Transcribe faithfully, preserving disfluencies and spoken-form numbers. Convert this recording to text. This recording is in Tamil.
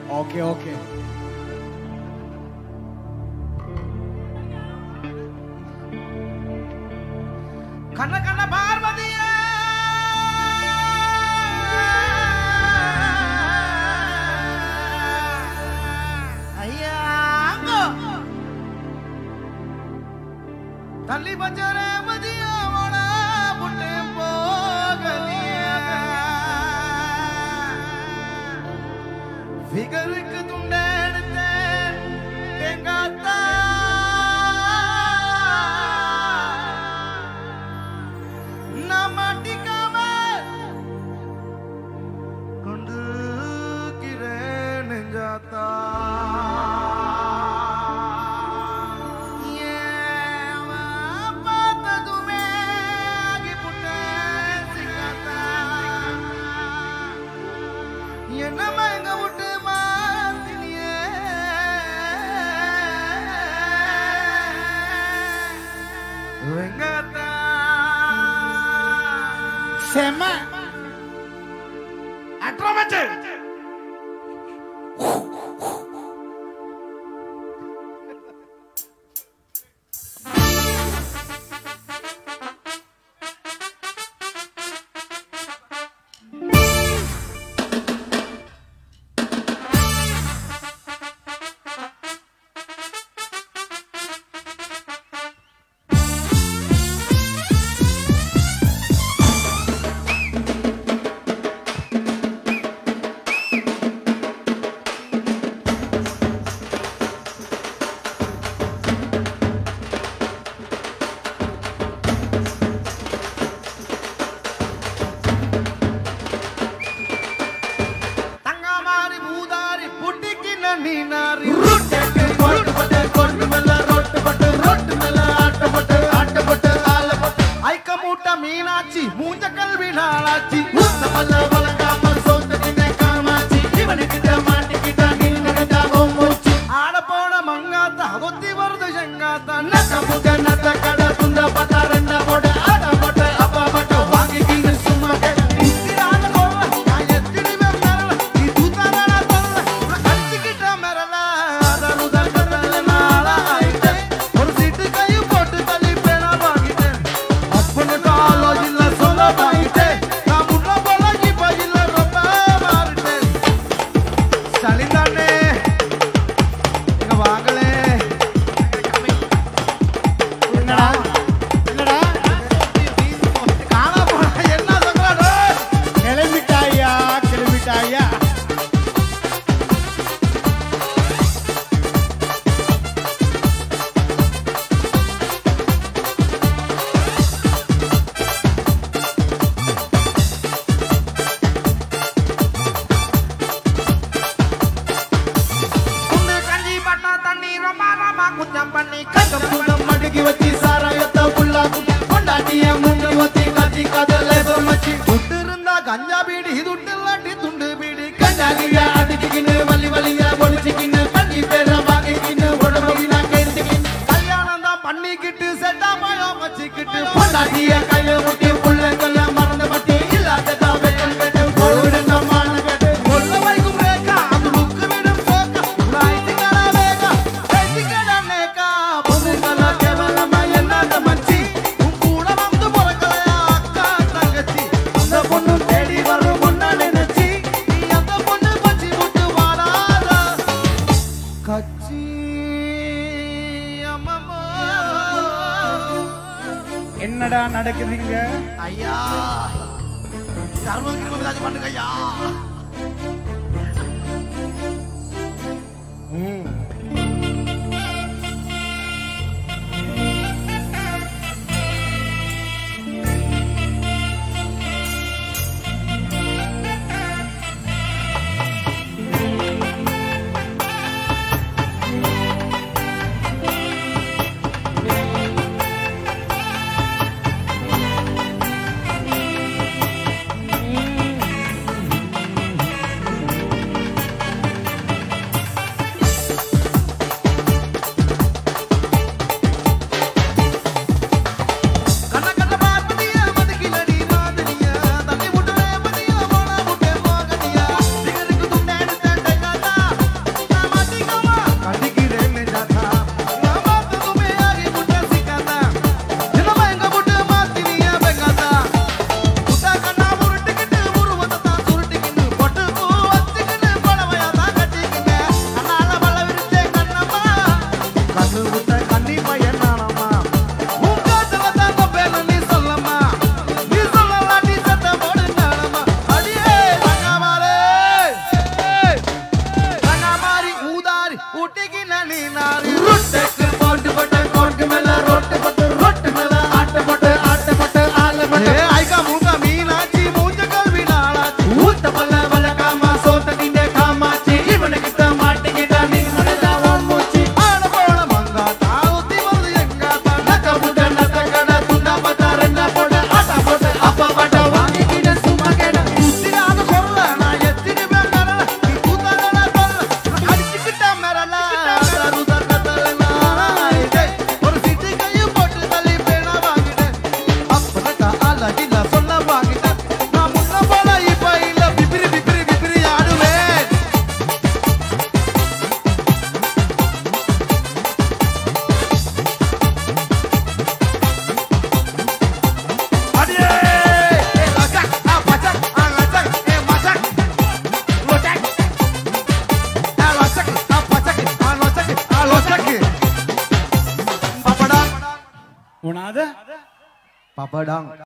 Okay okay. கண்ண கண்ண பார்வதியே ஐயா தள்ளி பச்சரே மதியோட புட்டே போகலியா ஃபிகருக்கு துண்டே எடுத்தேன் தேங்காத்தா செம அட்ரமச்சு மீனாட்சி மூஞ்ச கல்வி நாளாச்சி ஆட போன மங்காத்தா ஒத்தி வருது செங்காத்தா நட்ட புக நட்ட கட துண்ட பட்டா ரெண்ட போட ஆட போட்ட அப்பா மட்டும் வாங்கிக்கின்னு சும்மா இத்திரான கோவ நான் எத்தினி மெரல நீ தூத்தானா தரல கடிச்சிக்கிட்ட மெரல அதருதல் கடல நாளா ஆயிட்டே ஒரு சீட்டு கை போட்டு தள்ளி பேனா வாங்கிட்டேன் அப்பன காலோ இல்ல சொல்ல வாங்கிட்டே நான் முன்ன போல இப்ப இல்ல ரொம்ப மாறிட்டேன் சலிந்தானே இங்க வாங்களே என்னடா என்னடா காணா போனா என்ன சொல்றாடோ கிளம்பிட்டாயா கிளம்பிட்டாயா. உன்னை கஞ்சி பட்டா தண்ணி ரொம்ப ரொம்ப குச்சம் பண்ணி கஞ்சம் புள்ளம் மடக்கி வச்சு சாராயத்தை புள்ளா கொண்டாட்டிய முன்னி வச்சு கத்தி கதலை மச்சி துட்டு இருந்தா கஞ்சா பீடி துட்டு இல்லாட்டி துண்டு பீடி கண்டாகிய அடிக்கின்னு வலி வலிய பொழிச்சுக்கின்னு கண்ணி பேர வாங்கிக்கின்னு உடம்பு நான் கேட்டுக்கின்னு கல்யாணம் தான் பண்ணிக்கிட்டு செட்டா பழம் வச்சுக்கிட்டு பொண்டாட்டிய கையில முட்டி புள்ளங்கள மறந்து பட்டி இல்லாததா வெட்டல் வெட்டு போடுங்க மான கட்டு கொல்ல வரைக்கும் ரேக்கா அது லுக்கு விடும் போக்கா லாய்ச்சி கடா வேகா பேசி கடா நேக்கா பொண்ணுங்கள கேவலமா என்னாத மச்சி உன் கூட வந்து பிறக்கலையா அக்கா தங்கச்சி அந்த பொண்ணு தேடி வரும் ஒன்னா நினைச்சி நீ அந்த பொண்ணு பச்சி விட்டு வாடாத கச்சி அம்மம்மா என்னடா நடக்குதுங்க? ஐயா தர்மம் கிருமம் பண்ணுங்க ஐயா ம் என்னது பப்படாங்